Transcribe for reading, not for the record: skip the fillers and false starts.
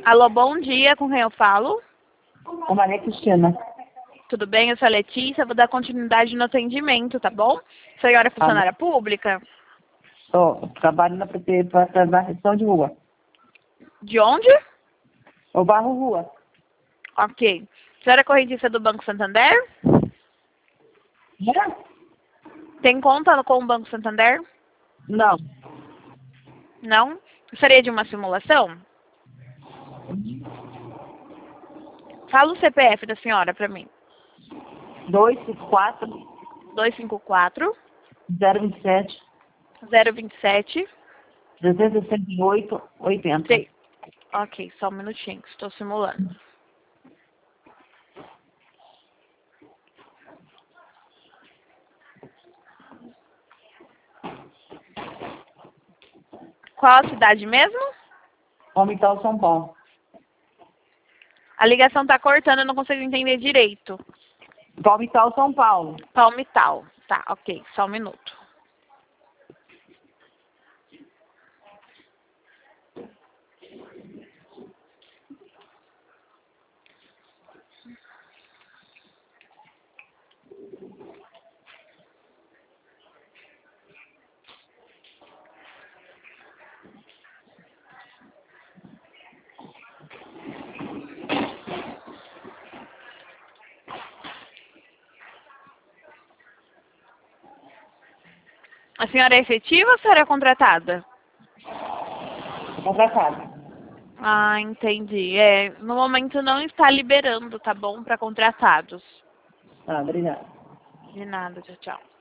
Alô, bom dia, com quem eu falo? Com Maria Cristina. Tudo bem? Eu sou a Letícia, vou dar continuidade no atendimento, tá bom? A senhora é funcionária pública? Sou, trabalho na prefeitura para varrição de rua. De onde? Eu barro rua. Ok. A senhora é correntista do Banco Santander? É? Tem conta com o Banco Santander? Não. Não? Gostaria de uma simulação? Fala o CPF da senhora para mim. 254 254 027 027 368 80. Sim. Ok, só um minutinho, que estou simulando. Qual a cidade mesmo? Palmital, São Paulo. A ligação tá cortando, eu não consigo entender direito. Palmital, São Paulo. Palmital. Tá, ok, só um minuto. A senhora é efetiva ou a senhora é contratada? Contratado. Ah, entendi. No momento não está liberando, tá bom? Para contratados. Ah, obrigada. De nada, tchau, tchau.